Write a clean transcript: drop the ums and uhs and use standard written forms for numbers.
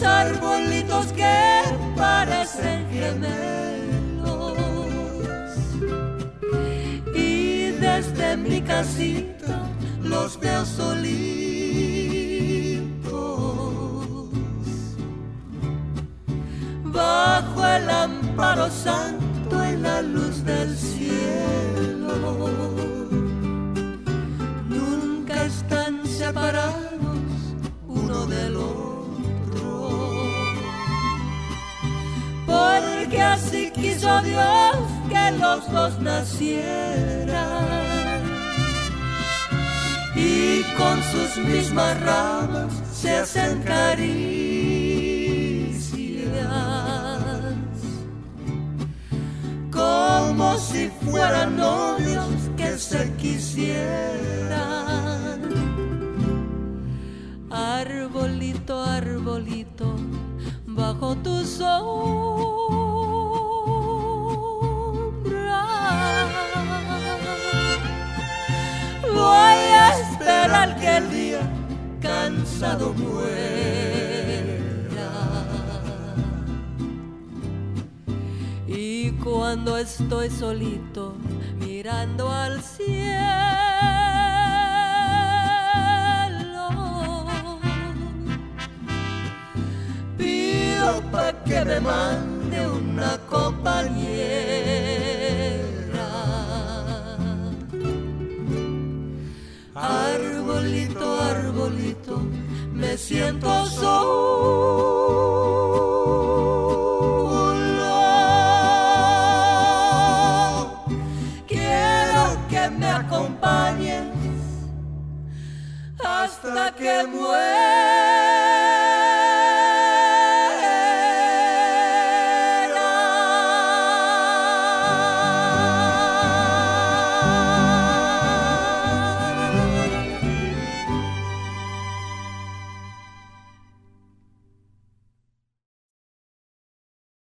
arbolitos que parecen gemelos, y desde mi casita los veo solitos, bajo el amparo santo en la luz del cielo. Nunca están separados uno del otro, porque así quiso Dios que los dos nacieran, y con sus mismas ramas se hacen caricias, como si fueran novios que se quisieran. Arbolito, arbolito, bajo tu sombra voy a esperar que el día cansado muera, y cuando estoy solito mirando al cielo, pido pa' que me mande una compañera. Arbolito, arbolito, me siento solo. Quiero que me acompañes hasta que muera.